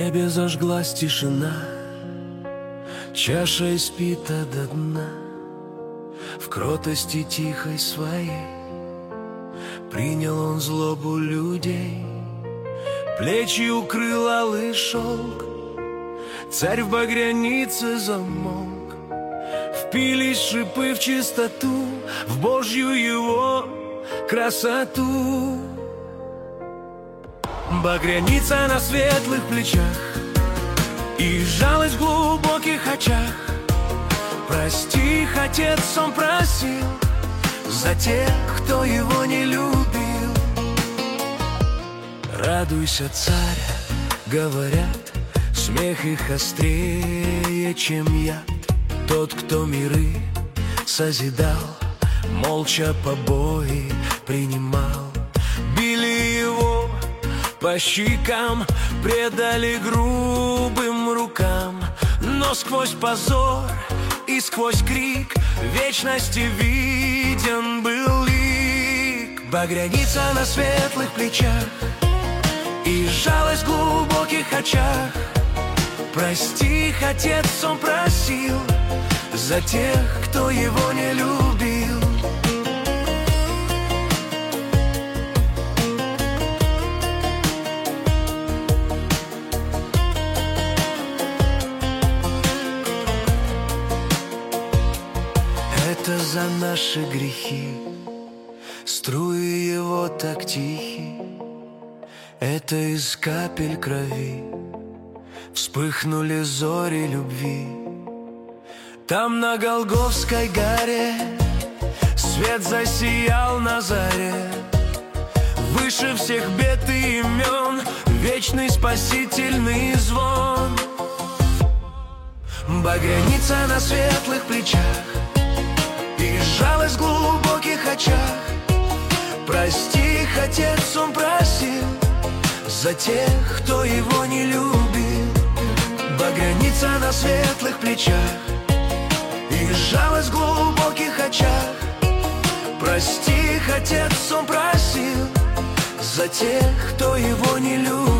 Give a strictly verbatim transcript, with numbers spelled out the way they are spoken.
небе зажглась тишина, чаша испита до дна. В кротости тихой своей принял он злобу людей, плечи укрыл алый шелк, царь в багрянице замолк. Впились шипы в чистоту, в Божью его красоту. Багряница на светлых плечах и жалость в глубоких очах. Прости их, Отец, он просил за тех, кто его не любил. Радуйся, царь, говорят, смех их острее, чем яд. Тот, кто миры созидал, молча побои принимал. Били его по щекам, предали грубым рукам, но сквозь позор и сквозь крик вечности виден был лик. Багряница на светлых плечах и жалость в глубоких очах. Прости их, Отец, он просил за тех, кто его не любил. Это за наши грехи струи его так тихи. Это из капель крови вспыхнули зори любви. Там на Голгофской горе свет засиял на заре. Выше всех бед и имен вечный спасительный звон. Багряница на светлых плечах и жалость в глубоких очах. Прости их, Отец, он просил за тех, кто его не любил. Багряница на светлых плечах и жалость в глубоких очах. Прости их, Отец, он просил за тех, кто его не любит.